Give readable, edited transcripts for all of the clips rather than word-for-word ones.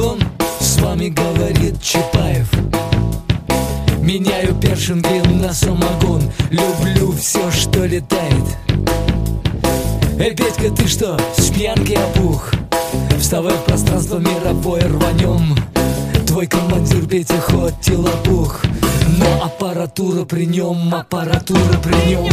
Пентагон, с вами говорит Чапаев. Меняю першинги на самогон, люблю все, что летает. Эй, Петька, ты что, с пьянки опух? Вставай в пространство мировое, рванем. Твой командир Петя хоть и лопух, но аппаратура при нем, аппаратура при нем.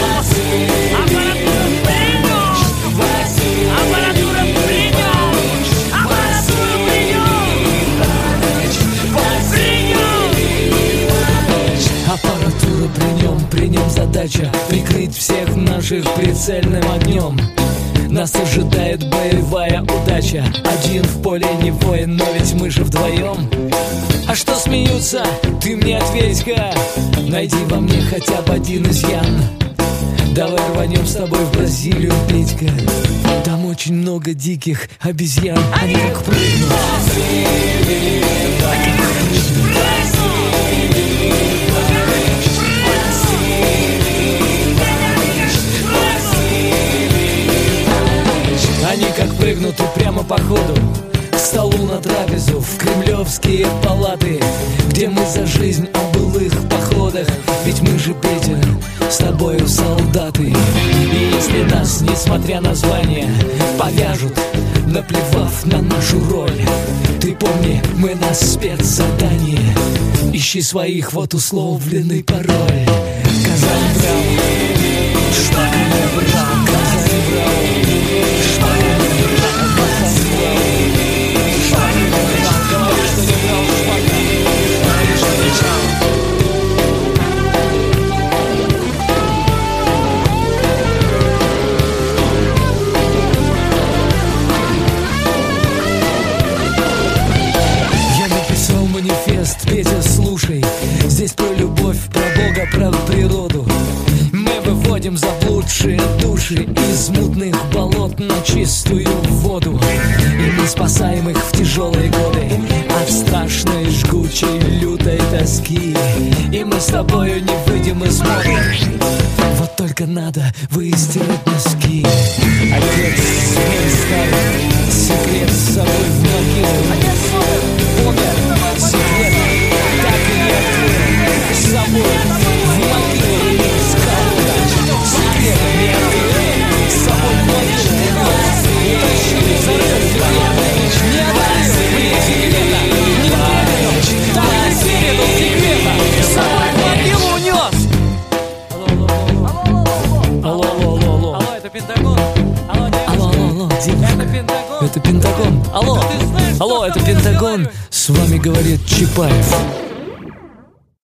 Аппаратура при нем задача прикрыть всех наших прицельным огнем. Нас ожидает боевая удача. Один в поле не воин, но ведь мы же вдвоем. А что смеются? Ты мне ответь-ка. Найди во мне хотя бы один изъян. Давай рванем с тобой в Бразилию, Петька. Там очень много диких обезьян. Они как прыгнут. Они как прыгнут и прямо по ходу к столу на трапезу, в кремлевские палаты, где мы за жизнь о былых походах. Ведь мы же, Петя, с тобою солдаты. И если нас, несмотря на звание, повяжут, наплевав на нашу роль, ты помни, мы на спецзадании. Ищи своих, вот условленный пароль. Казань брал, шпака не брал. Казань брал, шпака не брал. Казань брал, шпака не брал. Говори, что не брал, шпака. Говори, что не брал. Я написал манифест, Петя, слушай. Здесь про любовь, про Бога, про природу. Мы выводим заблудшие души из мутных болот на чистую воду. И мы спасаем их в тяжелые годы от страшной, жгучей, лютой тоски. И мы с тобою не выйдем из моды. Вот только надо выстирать носки. Отец мой старый, секрет с собой в могилу. Помер, секрет так и не открыл. С собой в могилу сказал. Секрет не открыл. С собой в могилу утащили, зарыл секрет. Не открыл, мне секрета не открыл. Так и передал секрета. С собой в могилу унес. Алло, это Пентагон. алло, девушка. Это Пентагон. Это Пентагон. Алло, это Пентагон. С вами говорит Чапаев.